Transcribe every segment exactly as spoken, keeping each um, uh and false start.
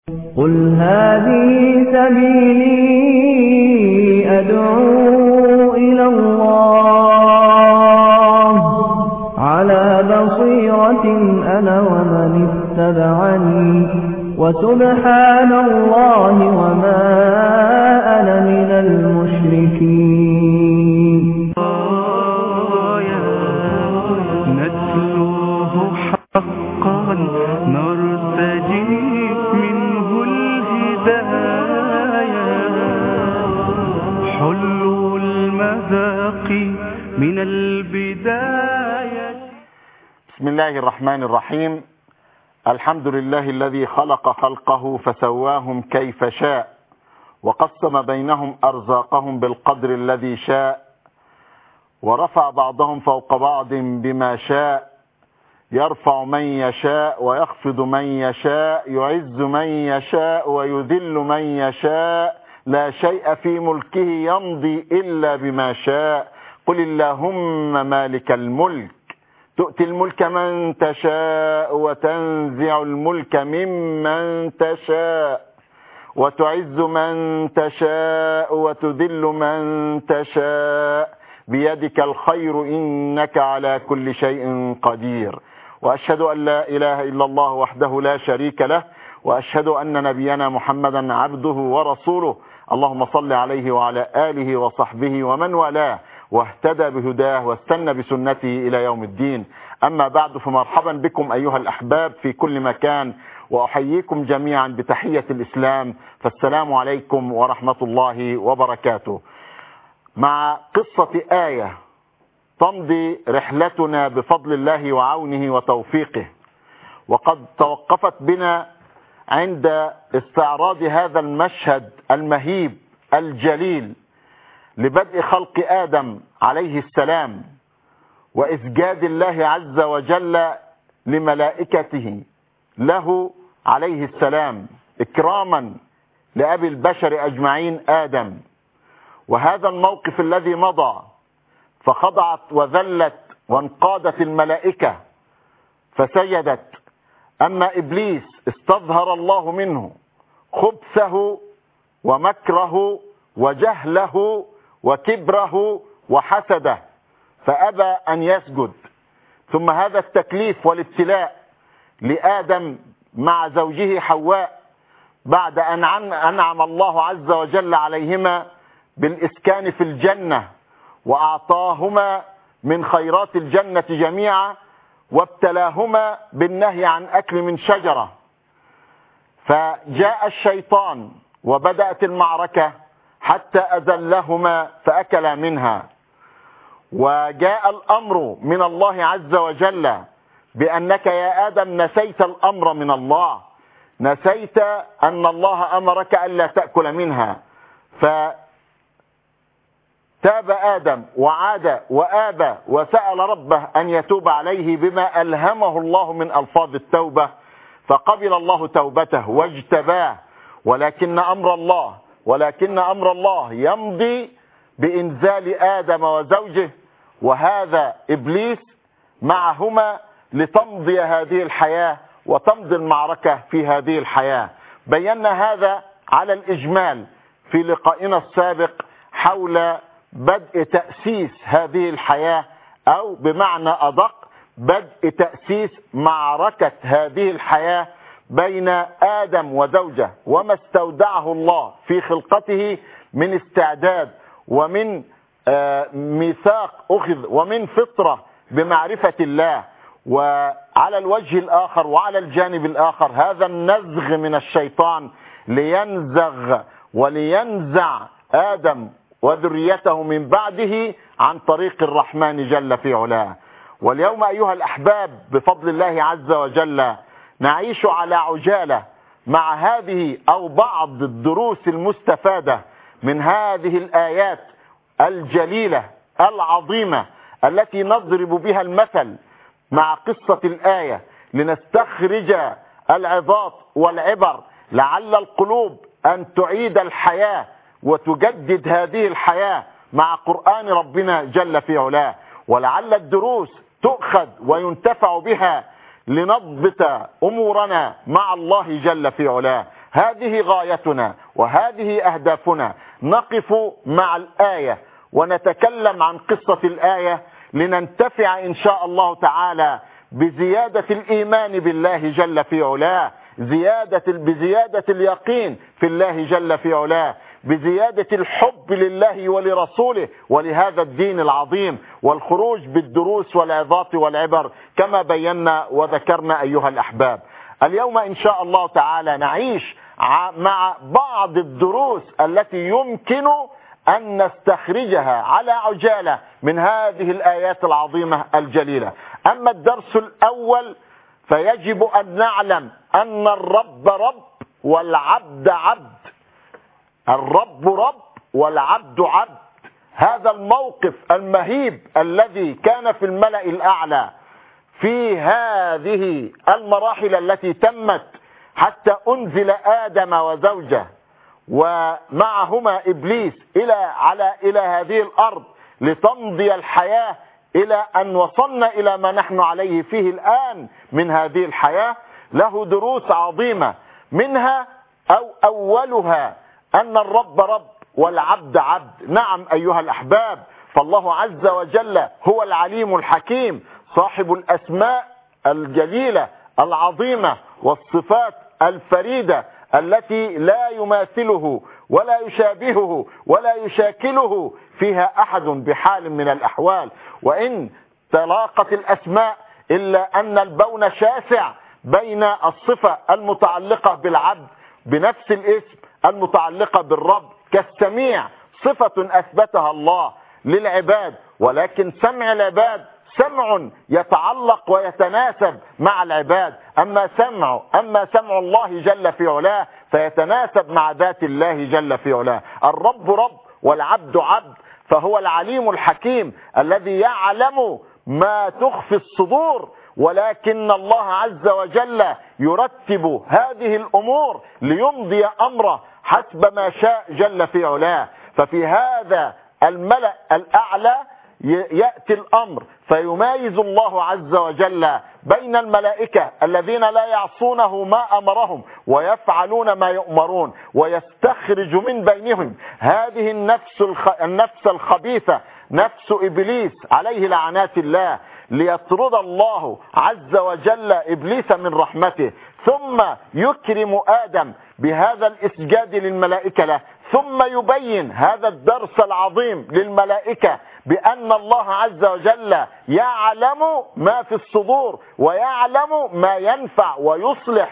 قل هذه سبيلي أدعو إلى الله على بصيرة أنا ومن اتبعني وسبحان الله وما أنا من المشركين. نتلوه حقا نرتجي منه الهداية حلو المذاق من البداية. بسم الله الرحمن الرحيم. الحمد لله الذي خلق خلقه فسواهم كيف شاء وقسم بينهم أرزاقهم بالقدر الذي شاء ورفع بعضهم فوق بعض بما شاء يرفع من يشاء ويخفض من يشاء يعز من يشاء ويذل من يشاء لا شيء في ملكه يمضي إلا بما شاء. قل اللهم مالك الملك تؤتي الملك من تشاء وتنزع الملك ممن تشاء وتعز من تشاء وتذل من تشاء بيدك الخير إنك على كل شيء قدير. وأشهد أن لا إله إلا الله وحده لا شريك له وأشهد أن نبينا محمدا عبده ورسوله. اللهم صل عليه وعلى آله وصحبه ومن والاه واهتدى بهداه واستنى بسنته إلى يوم الدين. أما بعد، فمرحبا بكم أيها الأحباب في كل مكان، وأحييكم جميعا بتحية الإسلام، فالسلام عليكم ورحمة الله وبركاته. مع قصة آية تمضي رحلتنا بفضل الله وعونه وتوفيقه، وقد توقفت بنا عند استعراض هذا المشهد المهيب الجليل لبدء خلق آدم عليه السلام وإسجاد الله عز وجل لملائكته له عليه السلام إكراما لأبي البشر أجمعين آدم. وهذا الموقف الذي مضى فخضعت وذلت وانقادت الملائكة فسجدت، أما إبليس استظهر الله منه خبثه ومكره وجهله وكبره وحسده فأبى أن يسجد. ثم هذا التكليف والابتلاء لآدم مع زوجه حواء بعد أن أنعم الله عز وجل عليهما بالإسكان في الجنة وأعطاهما من خيرات الجنة جميعا وابتلاهما بالنهي عن أكل من شجرة. فجاء الشيطان وبدأت المعركة حتى أذلهما فأكلا منها، وجاء الأمر من الله عز وجل بأنك يا آدم نسيت الأمر من الله، نسيت أن الله أمرك ألا تأكل منها. فتاب آدم وعاد وآبى وسأل ربه أن يتوب عليه بما ألهمه الله من ألفاظ التوبة، فقبل الله توبته واجتباه. ولكن أمر الله ولكن أمر الله يمضي بإنزال آدم وزوجه وهذا إبليس معهما لتمضي هذه الحياة وتمضي المعركة في هذه الحياة. بينا هذا على الإجمال في لقائنا السابق حول بدء تأسيس هذه الحياة، أو بمعنى أدق بدء تأسيس معركة هذه الحياة بين آدم وزوجه، وما استودعه الله في خلقته من استعداد ومن ميثاق أخذ ومن فطرة بمعرفة الله. وعلى الوجه الآخر وعلى الجانب الآخر هذا النزغ من الشيطان لينزغ ولينزع آدم وذريته من بعده عن طريق الرحمن جل في علاه. واليوم أيها الأحباب بفضل الله عز وجل نعيش على عجالة مع هذه أو بعض الدروس المستفادة من هذه الآيات الجليلة العظيمة التي نضرب بها المثل مع قصة الآية لنستخرج العظات والعبر، لعل القلوب أن تعيد الحياة وتجدد هذه الحياة مع قرآن ربنا جل في علاه، ولعل الدروس تؤخذ وينتفع بها لنضبط أمورنا مع الله جل في علاه. هذه غايتنا وهذه أهدافنا. نقف مع الآية ونتكلم عن قصة الآية لننتفع إن شاء الله تعالى بزيادة الإيمان بالله جل في علاه، زيادة بزيادة اليقين في الله جل في علاه، بزيادة الحب لله ولرسوله ولهذا الدين العظيم، والخروج بالدروس والعظات والعبر كما بينا وذكرنا أيها الأحباب. اليوم إن شاء الله تعالى نعيش مع بعض الدروس التي يمكن أن نستخرجها على عجالة من هذه الآيات العظيمة الجليلة. أما الدرس الأول فيجب أن نعلم أن الرب رب والعبد عبد. الرب رب والعبد عبد. هذا الموقف المهيب الذي كان في الملأ الأعلى في هذه المراحل التي تمت حتى أنزل آدم وزوجه ومعهما إبليس إلى على إلى هذه الأرض لتمضي الحياة إلى أن وصلنا إلى ما نحن عليه فيه الآن من هذه الحياة، له دروس عظيمة. منها أو أولها أن الرب رب والعبد عبد. نعم أيها الأحباب، فالله عز وجل هو العليم الحكيم صاحب الأسماء الجليلة العظيمة والصفات الفريدة التي لا يماثله ولا يشابهه ولا يشاكله فيها أحد بحال من الأحوال. وإن تلاقت الأسماء إلا أن البون شاسع بين الصفة المتعلقة بالعبد بنفس الاسم المتعلقة بالرب كالسميع، صفة أثبتها الله للعباد، ولكن سمع العباد سمع يتعلق ويتناسب مع العباد. أما سمع أما سمع الله جل في علاه فيتناسب مع ذات الله جل في علاه. الرب رب والعبد عبد، فهو العليم الحكيم الذي يعلم ما تخفي الصدور، ولكن الله عز وجل يرتب هذه الأمور ليمضي أمره حسب ما شاء جل في علاه. ففي هذا الملأ الأعلى يأتي الأمر فيميز الله عز وجل بين الملائكة الذين لا يعصونه ما أمرهم ويفعلون ما يؤمرون، ويستخرج من بينهم هذه النفس النفس الخبيثة، نفس إبليس عليه لعنات الله، ليطرد الله عز وجل إبليس من رحمته، ثم يكرم آدم بهذا الإسجاد للملائكة له، ثم يبين هذا الدرس العظيم للملائكة بأن الله عز وجل يعلم ما في الصدور، ويعلم ما ينفع ويصلح،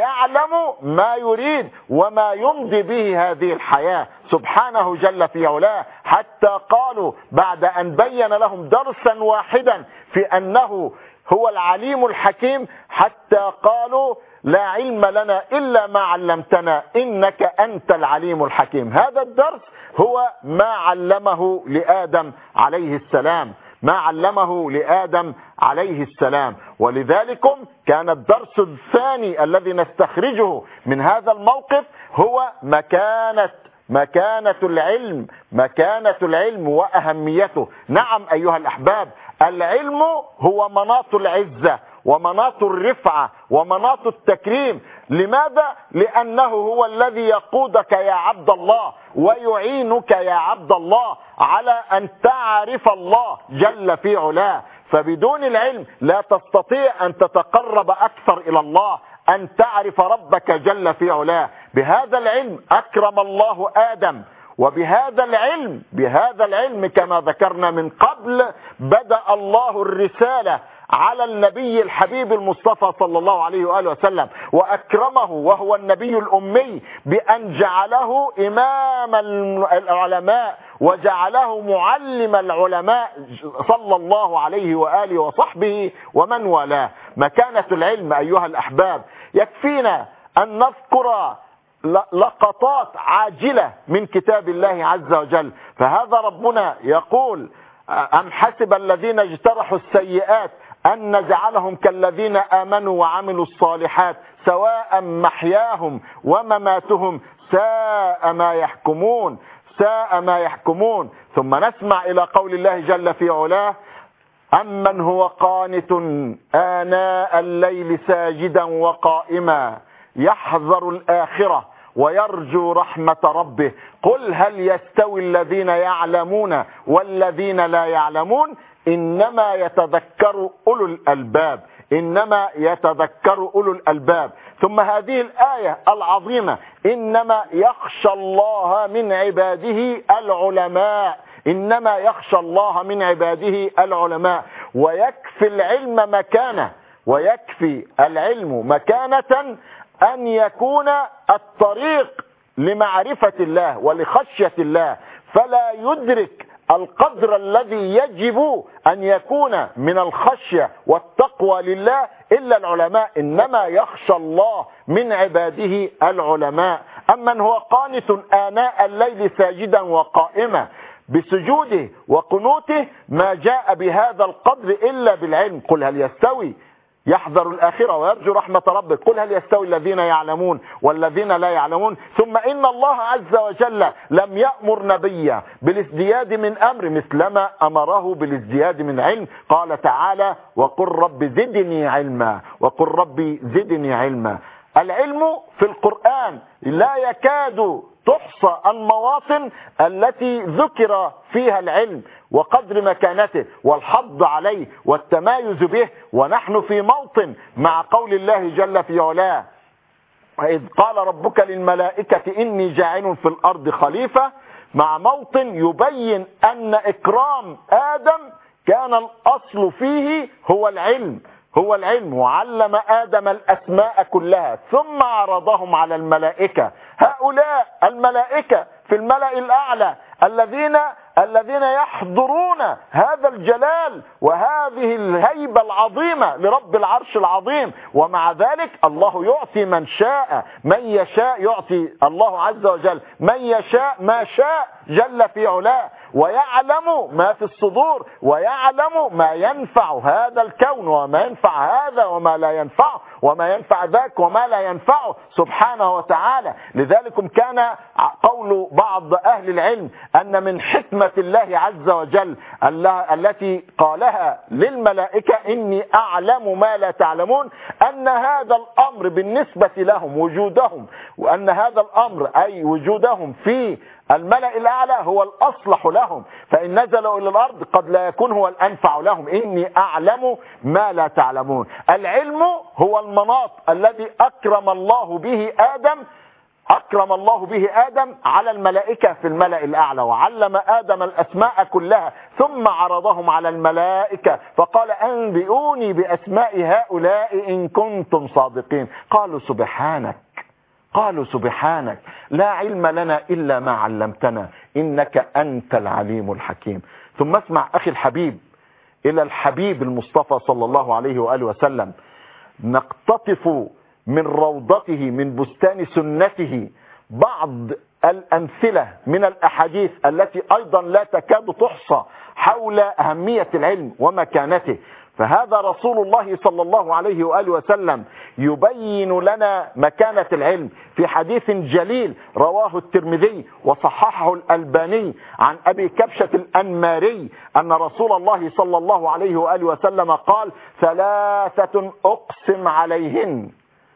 ويعلم ما يريد وما يمضي به هذه الحياة سبحانه جل في علاه. حتى قالوا بعد أن بين لهم درسا واحدا في أنه هو العليم الحكيم، حتى قالوا لا علم لنا إلا ما علمتنا إنك أنت العليم الحكيم. هذا الدرس هو ما علمه لآدم عليه السلام، ما علمه لآدم عليه السلام. ولذلك كان الدرس الثاني الذي نستخرجه من هذا الموقف هو مكانة مكانة العلم مكانة العلم وأهميته. نعم أيها الأحباب، العلم هو مناط العزة ومناط الرفعة ومناط التكريم. لماذا؟ لأنه هو الذي يقودك يا عبد الله ويعينك يا عبد الله على أن تعرف الله جل في علاه. فبدون العلم لا تستطيع أن تتقرب أكثر إلى الله، أن تعرف ربك جل في علاه. بهذا العلم أكرم الله آدم، وبهذا العلم بهذا العلم كما ذكرنا من قبل بدأ الله الرسالة على النبي الحبيب المصطفى صلى الله عليه وآله وسلم، وأكرمه وهو النبي الأمي بأن جعله إمام العلماء وجعله معلم العلماء صلى الله عليه وآله وصحبه ومن والاه. مكانة العلم أيها الأحباب، يكفينا أن نذكر لقطات عاجلة من كتاب الله عز وجل. فهذا ربنا يقول: أم حسب الذين اجترحوا السيئات أن نجعلهم كالذين آمنوا وعملوا الصالحات سواء محياهم ومماتهم ساء ما يحكمون ساء ما يحكمون. ثم نسمع إلى قول الله جل في علاه: أمن هو قانت آناء الليل ساجدا وقائما يحذر الآخرة ويرجو رحمة ربه. قل هل يستوي الذين يعلمون والذين لا يعلمون إنما يتذكر أولو الألباب، إنما يتذكر أولو الألباب. ثم هذه الآية العظيمة: إنما يخشى الله من عباده العلماء، إنما يخشى الله من عباده العلماء. ويكفي العلم مكانة، ويكفي العلم مكانة أن يكون الطريق لمعرفة الله ولخشية الله، فلا يدرك القدر الذي يجب أن يكون من الخشية والتقوى لله إلا العلماء. إنما يخشى الله من عباده العلماء. أمن هو قانت آناء الليل ساجدا وقائما بسجوده وقنوته ما جاء بهذا القدر إلا بالعلم. قل هل يستوي، يحذر الآخرة ويرجو رحمة ربه. قل هل يستوي الذين يعلمون والذين لا يعلمون. ثم إن الله عز وجل لم يأمر نبيا بالازدياد من أمر مثلما أمره بالازدياد من علم. قال تعالى: وقل رب زدني علما، وقل رب زدني علما. العلم في القرآن لا يكاد تحصى المواطن التي ذكر فيها العلم وقدر مكانته والحض عليه والتمايز به. ونحن في موطن مع قول الله جل في علاه: وإذ قال ربك للملائكة إني جاعل في الأرض خليفة، مع موطن يبين أن إكرام آدم كان الأصل فيه هو العلم، هو العلم. وعلم آدم الأسماء كلها ثم عرضهم على الملائكة. هؤلاء الملائكة في الملأ الأعلى الذين الذين يحضرون هذا الجلال وهذه الهيبة العظيمة لرب العرش العظيم. ومع ذلك الله يعطي من شاء، من يشاء يعطي الله عز وجل من يشاء ما شاء جل في علاه، ويعلم ما في الصدور، ويعلم ما ينفع هذا الكون وما ينفع هذا وما لا ينفعه، وما ينفع ذاك وما لا ينفعه سبحانه وتعالى. لذلك كان قول بعض أهل العلم أن من حكمة الله عز وجل التي قالها للملائكة: إني أعلم ما لا تعلمون، أن هذا الأمر بالنسبة لهم وجودهم، وأن هذا الأمر أي وجودهم في الملأ الأعلى هو الأصلح لهم، فإن نزلوا إلى الأرض قد لا يكون هو الأنفع لهم. إني أعلم ما لا تعلمون. العلم هو المناط الذي أكرم الله به آدم أكرم الله به آدم على الملائكة في الملأ الأعلى. وعلم آدم الأسماء كلها ثم عرضهم على الملائكة فقال: أنبئوني بأسماء هؤلاء إن كنتم صادقين. قالوا سبحانك قالوا سبحانك لا علم لنا إلا ما علمتنا إنك أنت العليم الحكيم. ثم اسمع أخي الحبيب إلى الحبيب المصطفى صلى الله عليه وآله وسلم، نقتطف من روضته من بستان سنته بعض الأمثلة من الأحاديث التي أيضا لا تكاد تحصى حول أهمية العلم ومكانته. فهذا رسول الله صلى الله عليه وآله وسلم يبين لنا مكانة العلم في حديث جليل رواه الترمذي وصححه الألباني عن أبي كبشة الأنماري أن رسول الله صلى الله عليه وآله وسلم قال: ثلاثة أقسم عليهن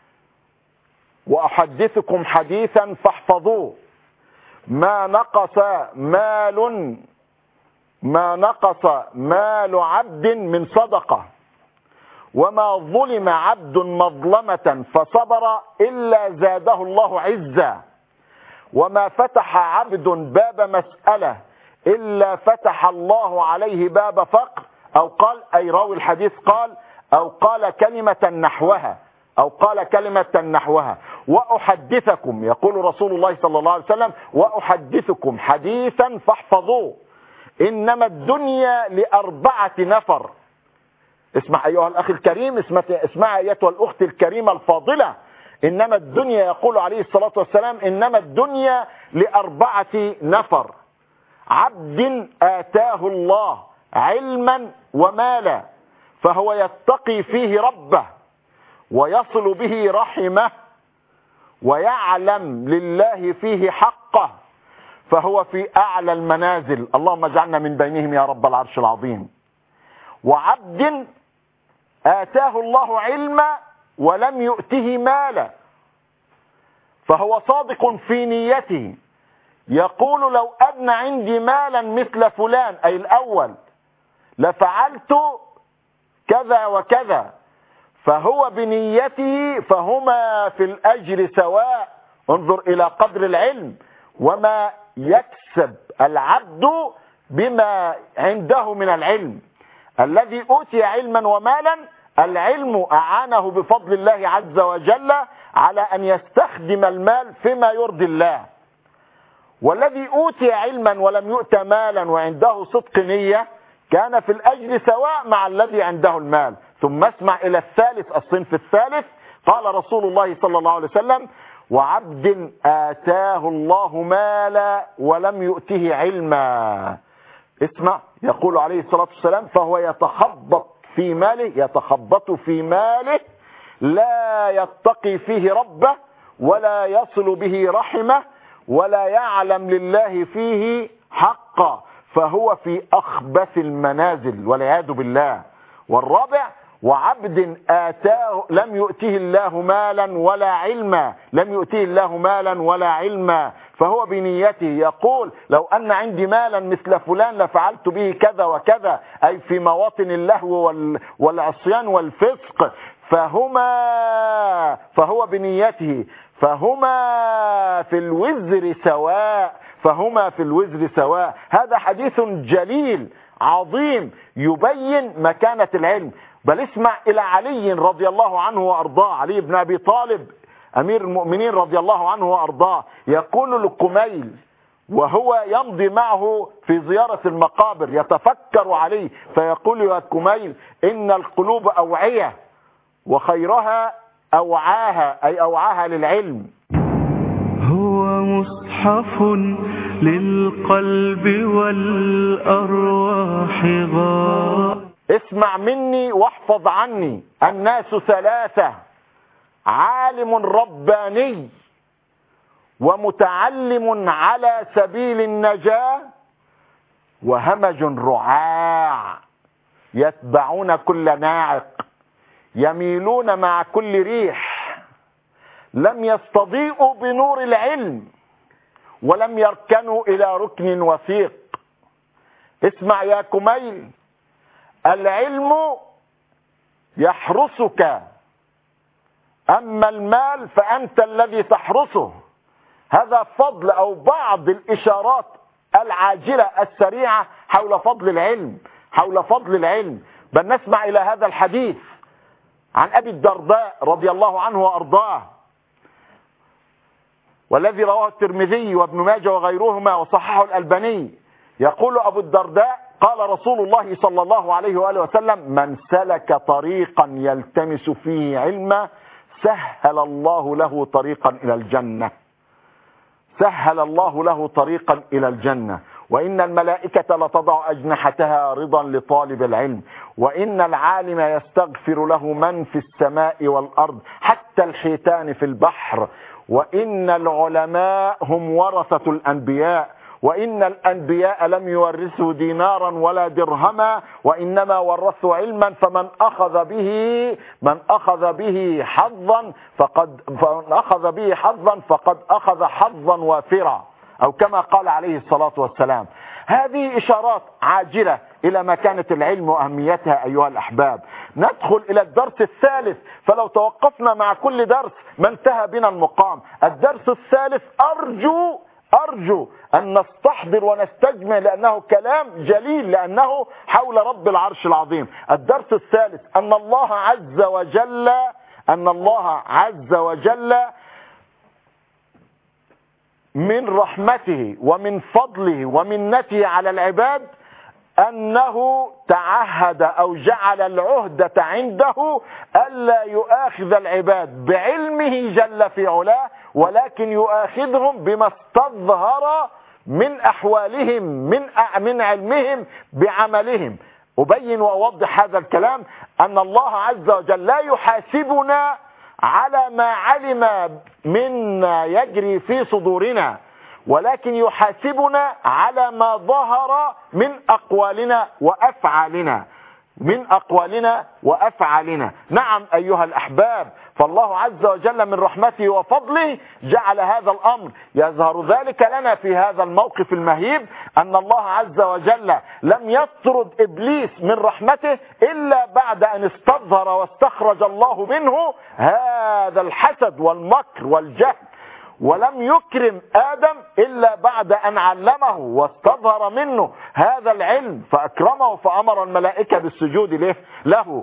وأحدثكم حديثا فاحفظوه: ما نقص مال ما نقص مال عبد من صدقة، وما ظلم عبد مظلمة فصبر إلا زاده الله عزا، وما فتح عبد باب مسألة إلا فتح الله عليه باب فقر، أو قال أي راوي الحديث قال أو قال كلمة نحوها أو قال كلمة نحوها. وأحدثكم، يقول رسول الله صلى الله عليه وسلم: وأحدثكم حديثا فاحفظوه، إنما الدنيا لأربعة نفر. اسمع أيها الأخ الكريم، اسمع, اسمع أيتها الأخت الكريمة الفاضلة. إنما الدنيا، يقول عليه الصلاة والسلام: إنما الدنيا لأربعة نفر: عبد آتاه الله علما ومالا فهو يتقي فيه ربه ويصل به رحمه ويعلم لله فيه حقه فهو في أعلى المنازل، اللهم اجعلنا من بينهم يا رب العرش العظيم. وعبد آتاه الله علما ولم يؤته مالا فهو صادق في نيته، يقول لو أن عندي مالا مثل فلان أي الأول لفعلت كذا وكذا، فهو بنيته، فهما في الأجر سواء. انظر إلى قدر العلم وما يكسب العبد بما عنده من العلم. الذي أوتي علما ومالا، العلم أعانه بفضل الله عز وجل على أن يستخدم المال فيما يرضي الله. والذي أوتي علما ولم يؤت مالا وعنده صدق نية كان في الأجر سواء مع الذي عنده المال. ثم اسمع إلى الثالث، الصنف الثالث، قال رسول الله صلى الله عليه وسلم: وعبد آتاه الله مالا ولم يؤته علما. اسمع، يقول عليه الصلاة والسلام: فهو يتخبط في ماله يتخبط في ماله لا يتقي فيه ربه ولا يصل به رحمه ولا يعلم لله فيه حقا، فهو في أخبث المنازل والعياذ بالله. والرابع: وعبد آتاه لم يؤته الله مالا ولا علما لم يؤته الله مالا ولا علما فهو بنيته، يقول لو أن عندي مالا مثل فلان لفعلت به كذا وكذا، أي في مواطن اللهو والعصيان والفسق، فهما فهو بنيته فهما في الوزر سواء فهما في الوزر سواء. هذا حديث جليل عظيم يبين مكانة العلم. بل اسمع إلى علي رضي الله عنه وأرضاه، علي بن أبي طالب أمير المؤمنين رضي الله عنه وأرضاه، يقول لكميل وهو يمضي معه في زيارة المقابر يتفكر عليه فيقول: يا كميل، إن القلوب أوعية وخيرها أوعاها، أي أوعاها للعلم. هو مصحف للقلب والأرواح غار. اسمع مني واحفظ عني: الناس ثلاثة: عالم رباني، ومتعلم على سبيل النجاة، وهمج رعاع يتبعون كل ناعق، يميلون مع كل ريح، لم يستضيئوا بنور العلم ولم يركنوا إلى ركن وثيق. اسمع يا كميل: العلم يحرسك، أما المال فأنت الذي تحرسه. هذا فضل أو بعض الإشارات العاجلة السريعة حول فضل العلم حول فضل العلم. بل نسمع إلى هذا الحديث عن أبي الدرداء رضي الله عنه وأرضاه، والذي رواه الترمذي وابن ماجه وغيرهما وصححه الألباني. يقول أبو الدرداء: قال رسول الله صلى الله عليه وآله وسلم: من سلك طريقا يلتمس فيه علما سهل الله له طريقا إلى الجنة سهل الله له طريقا إلى الجنة وإن الملائكة لتضع أجنحتها رضا لطالب العلم، وإن العالم يستغفر له من في السماء والأرض حتى الحيتان في البحر، وإن العلماء هم ورثة الأنبياء، وإن الأنبياء لم يورثوا دينارا ولا درهما وإنما ورثوا علما، فمن أخذ به من أخذ به حظا فقد فمن أخذ به حظا فقد أخذ حظا وافرا، أو كما قال عليه الصلاة والسلام. هذه إشارات عاجلة إلى مكانة العلم وأهميتها أيها الأحباب. ندخل إلى الدرس الثالث، فلو توقفنا مع كل درس ما انتهى بنا المقام. الدرس الثالث أرجو أرجو أن نستحضر ونستجمع لأنه كلام جليل، لأنه حول رب العرش العظيم. الدرس الثالث أن الله عز وجل أن الله عز وجل من رحمته ومن فضله ومنته على العباد أنه تعهد أو جعل العهدة عنده ألا يؤاخذ العباد بعلمه جل في علاه، ولكن يؤاخذهم بما استظهر من أحوالهم من من علمهم بعملهم. أبين وأوضح هذا الكلام أن الله عز وجل لا يحاسبنا على ما علم منا يجري في صدورنا، ولكن يحاسبنا على ما ظهر من أقوالنا وأفعالنا. من أقوالنا وأفعالنا. نعم أيها الأحباب، فالله عز وجل من رحمته وفضله جعل هذا الأمر. يظهر ذلك لنا في هذا الموقف المهيب أن الله عز وجل لم يطرد إبليس من رحمته إلا بعد أن استظهر واستخرج الله منه هذا الحسد والمكر والجهل، ولم يكرم آدم إلا بعد أن علمه واستظهر منه هذا العلم فأكرمه فأمر الملائكة بالسجود له, له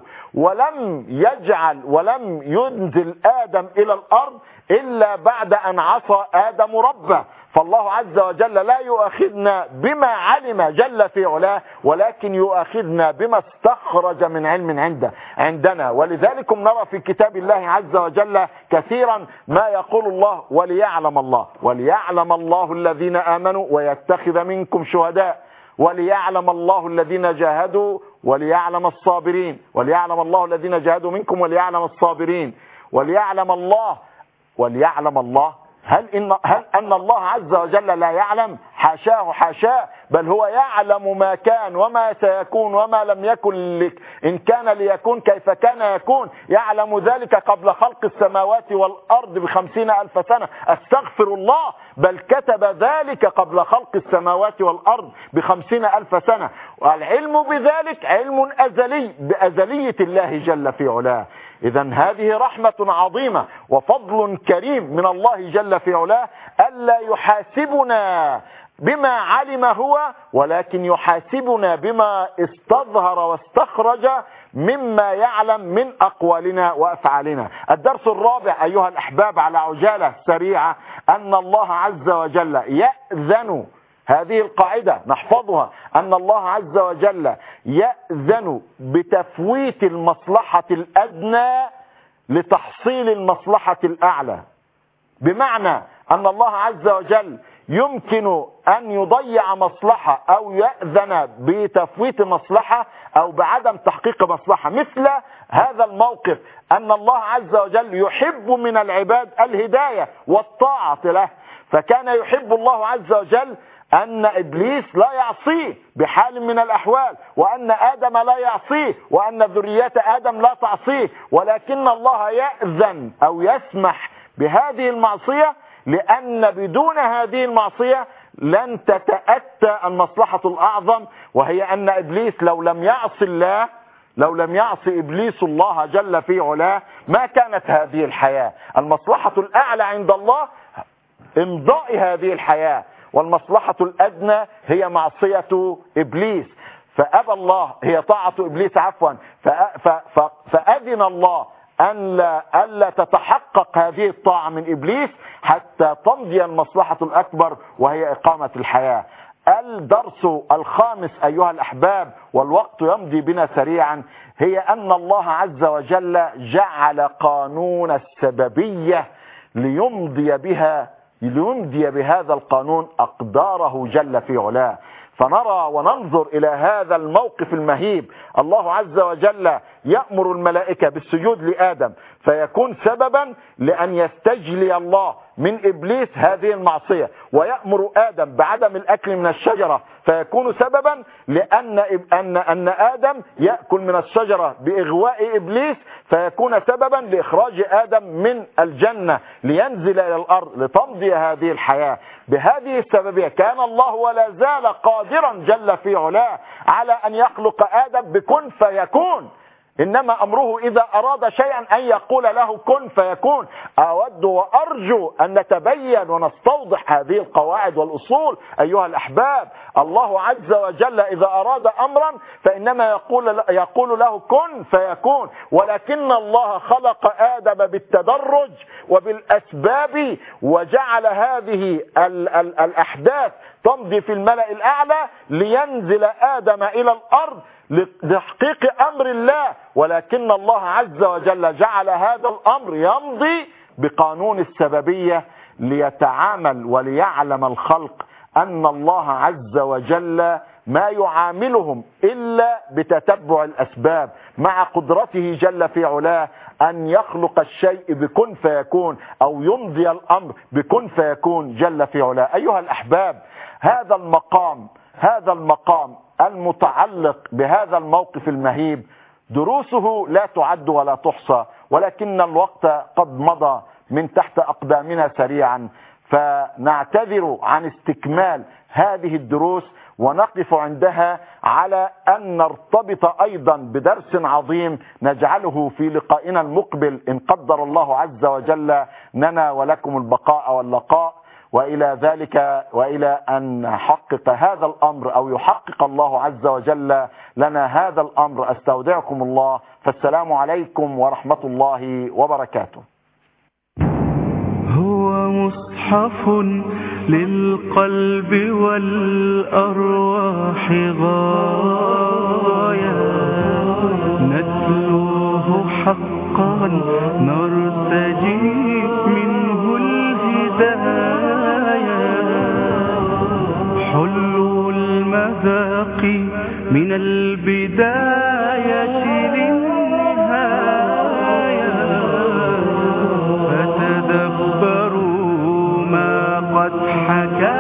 ولم يجعل ولم ينزل آدم إلى الأرض إلا بعد أن عصى آدم ربه. فالله عز وجل لا يؤاخذنا بما علم جل في علاه، ولكن يؤاخذنا بما استخرج من علم عنده عندنا. ولذلك نرى في كتاب الله عز وجل كثيرا ما يقول الله وليعلم الله وليعلم الله الذين آمنوا ويتخذ منكم شهداء وليعلم الله الذين جاهدوا وليعلم الصابرين وليعلم الله الذين جاهدوا منكم وليعلم الصابرين وليعلم الله وليعلم الله. هل إن, هل أن الله عز وجل لا يعلم؟ حاشاه حاشاه، بل هو يعلم ما كان وما سيكون وما لم يكن لك إن كان ليكون كيف كان يكون. يعلم ذلك قبل خلق السماوات والأرض بخمسين ألف سنة. استغفر الله، بل كتب ذلك قبل خلق السماوات والأرض بخمسين ألف سنة. والعلم بذلك علم أزلي بأزلية الله جل في علاه. إذن هذه رحمة عظيمة وفضل كريم من الله جل في علاه ألا يحاسبنا بما علم هو، ولكن يحاسبنا بما استظهر واستخرج مما يعلم من أقوالنا وأفعالنا. الدرس الرابع أيها الأحباب على عجالة سريعة، أن الله عز وجل يأذن، هذه القاعدة نحفظها، أن الله عز وجل يأذن بتفويت المصلحة الأدنى لتحصيل المصلحة الأعلى. بمعنى أن الله عز وجل يمكن أن يضيع مصلحة أو يأذن بتفويت مصلحة أو بعدم تحقيق مصلحة. مثل هذا الموقف أن الله عز وجل يحب من العباد الهداية والطاعة له، فكان يحب الله عز وجل أن إبليس لا يعصيه بحال من الأحوال، وأن آدم لا يعصيه، وأن ذرية آدم لا تعصيه، ولكن الله يأذن أو يسمح بهذه المعصية لأن بدون هذه المعصية لن تتأتى المصلحة الأعظم، وهي أن إبليس لو لم يعص الله لو لم يعص إبليس الله جل في علاه ما كانت هذه الحياة. المصلحة الأعلى عند الله امضاء هذه الحياة، والمصلحة الأدنى هي معصية إبليس. فأبى الله، هي طاعة إبليس عفوا، فأذن الله أن لا, ألا تتحقق هذه الطاعة من إبليس حتى تمضي المصلحة الأكبر وهي إقامة الحياة. الدرس الخامس أيها الأحباب، والوقت يمضي بنا سريعا، هي أن الله عز وجل جعل قانون السببية ليمضي بها ليمضي بهذا القانون أقداره جل في علاه. فنرى وننظر إلى هذا الموقف المهيب. الله عز وجل يأمر الملائكة بالسجود لآدم فيكون سببا لأن يستجلي الله من إبليس هذه المعصية، ويأمر آدم بعدم الأكل من الشجرة فيكون سببا لأن أن أن آدم يأكل من الشجرة بإغواء إبليس فيكون سببا لإخراج آدم من الجنة لينزل إلى الأرض لتمضي هذه الحياة. بهذه السببية كان الله ولا زال قادرا جل في علاه على أن يخلق آدم بكن فيكون، إنما أمره إذا أراد شيئا أن يقول له كن فيكون. أود وأرجو أن نتبين ونستوضح هذه القواعد والأصول أيها الأحباب. الله عز وجل إذا أراد أمرا فإنما يقول, يقول له كن فيكون، ولكن الله خلق آدم بالتدرج وبالأسباب وجعل هذه ال ال الأحداث تمضي في الملأ الأعلى لينزل آدم إلى الأرض لتحقيق أمر الله، ولكن الله عز وجل جعل هذا الأمر يمضي بقانون السببية ليتعامل وليعلم الخلق أن الله عز وجل ما يعاملهم إلا بتتبع الأسباب، مع قدرته جل في علاه أن يخلق الشيء بكن فيكون أو يمضي الأمر بكن فيكون جل في علاه. أيها الأحباب، هذا المقام هذا المقام المتعلق بهذا الموقف المهيب دروسه لا تعد ولا تحصى، ولكن الوقت قد مضى من تحت أقدامنا سريعا، فنعتذر عن استكمال هذه الدروس ونقف عندها على أن نرتبط أيضا بدرس عظيم نجعله في لقائنا المقبل إن قدر الله عز وجل لنا ولكم البقاء واللقاء. وإلى ذلك وإلى أن نحقق هذا الأمر أو يحقق الله عز وجل لنا هذا الأمر أستودعكم الله، فالسلام عليكم ورحمة الله وبركاته. هو مصحف للقلب والأرواح غاية نتلوه حقا نرتجي منه الهداية حلو المذاق من البداية للنهاية فتدبروا ما قد حكى